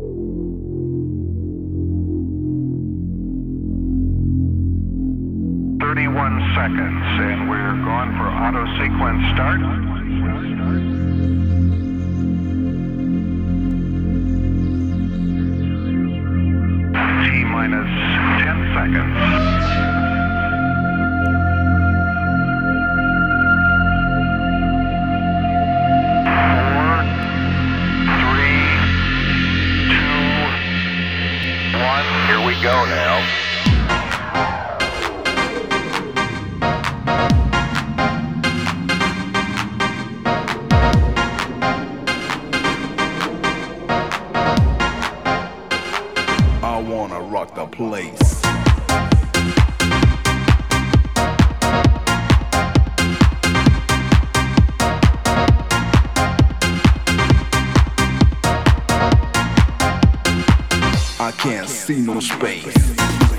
Seconds, and we're going for auto sequence start. T minus 10 seconds. 4, 3, 2, 1. Here we go now. Rock the place. I can't see no space.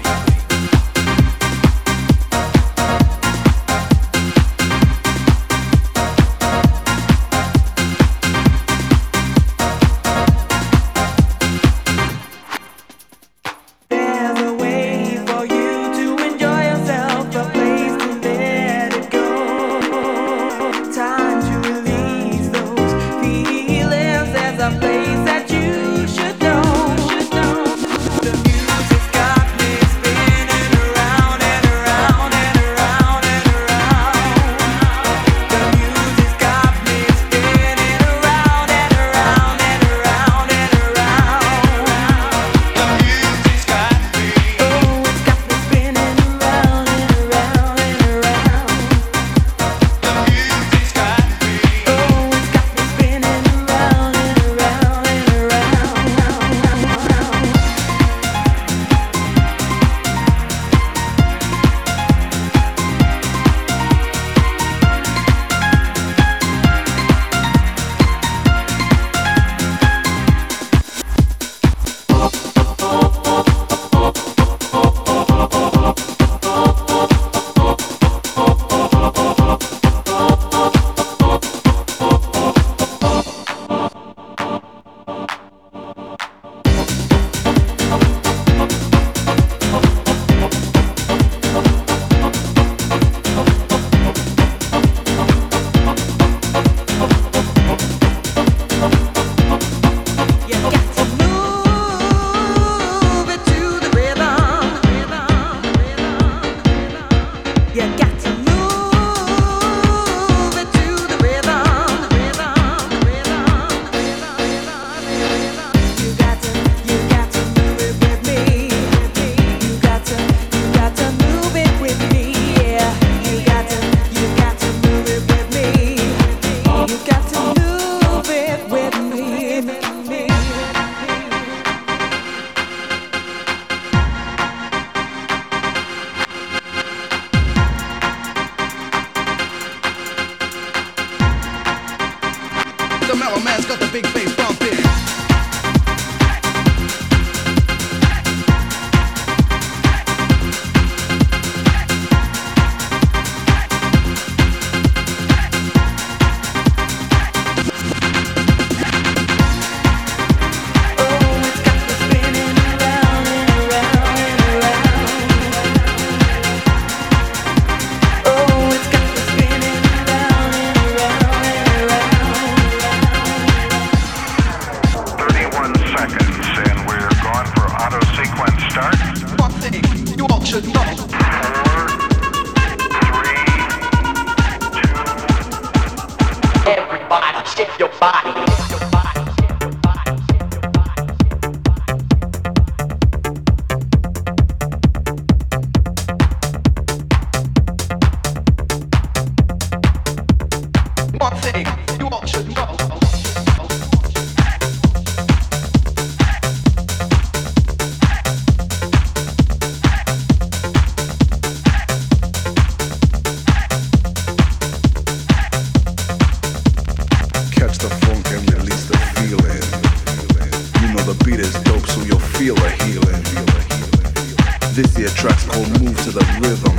This here track's called Move to the Rhythm.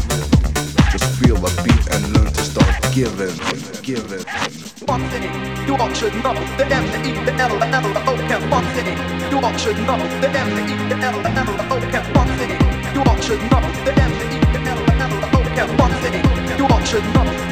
Just feel the beat and learn to start giving. One thing you all should know: the M, the E, the L, the L, the O, M. One thing you should know the M, the E, the L, the M, the O, F, Fun City. You all should know the M, the E, the L, the M, the O, F, Fun City. You all should know.